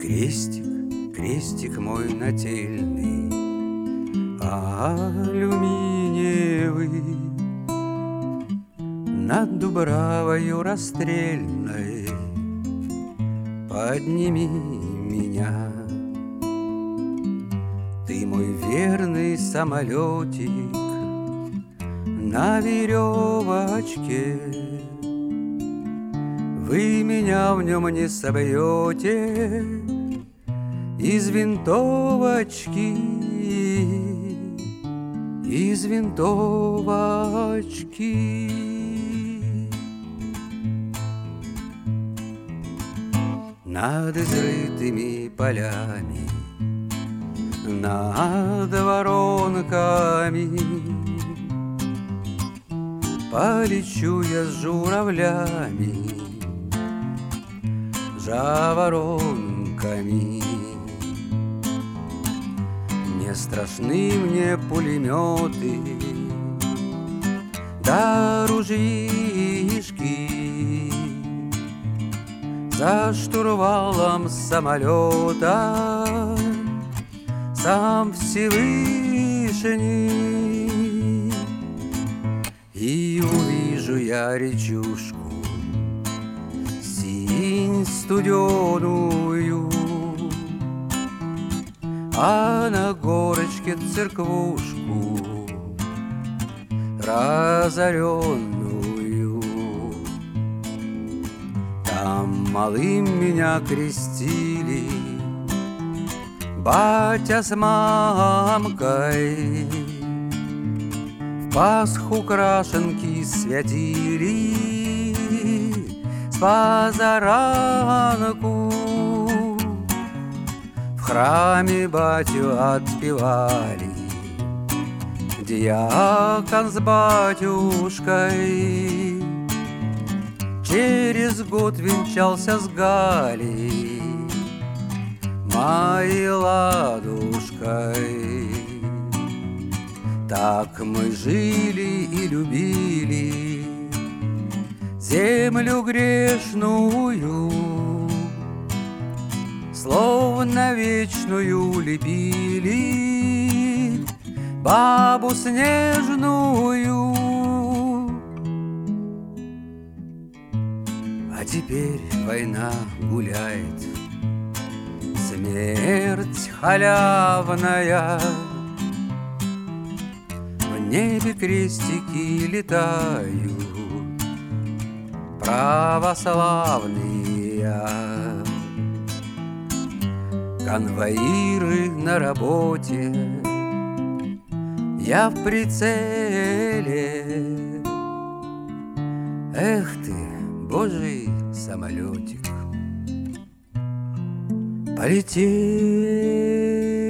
Крестик, крестик мой нательный, алюминиевый, над Дубравою расстрельной подними меня. Ты мой верный самолетик на веревочке, вы меня в нем не собьете из винтовочки, из винтовочки. Над изрытыми полями, над воронками полечу я с журавлями, жаворонками. Не страшны мне пулеметы да ружьишки, за штурвалом самолета сам Всевышний. И увижу я речушку, синь студеную, а на горочке церквушку разоренную. Там малым меня крестили батя с мамкой, в Пасху крашенки святили с позаранку. В храме батю отпевали диакон с батюшкой, через год венчался с Галей, моей ладушкой. Так мы жили и любили землю грешную, словно вечную лепили бабу снежную. А теперь война гуляет, смерть халявная, в небе крестики летают православные, конвоиры на работе, я в прицеле. Эх ты, Божий самолетик, полетел.